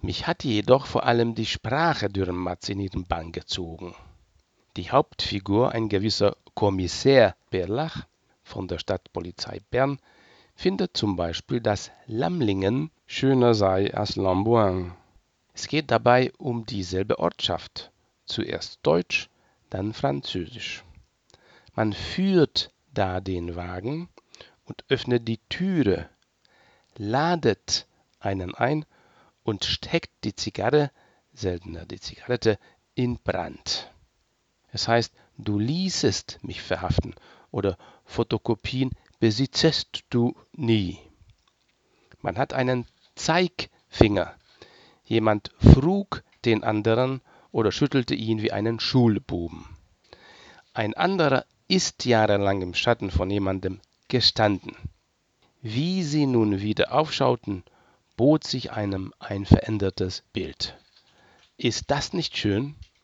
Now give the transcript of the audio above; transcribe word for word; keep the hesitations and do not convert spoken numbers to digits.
Mich hat jedoch vor allem die Sprache Dürrenmatts in ihren Bann gezogen. Die Hauptfigur, ein gewisser Kommissär Perlach von der Stadtpolizei Bern, findet zum Beispiel, dass Lamlingen schöner sei als Lamboing. Es geht dabei um dieselbe Ortschaft, zuerst Deutsch, dann Französisch. Man führt da den Wagen und öffnet die Türe, ladet einen ein und steckt die Zigarre, seltener die Zigarette, in Brand. Es heißt, du ließest mich verhaften oder Fotokopien besitzest du nie. Man hat einen Zeigfinger. Jemand frug den anderen oder schüttelte ihn wie einen Schulbuben. Ein anderer ist jahrelang im Schatten von jemandem gestanden. Wie sie nun wieder aufschauten, bot sich einem ein verändertes Bild. Ist das nicht schön?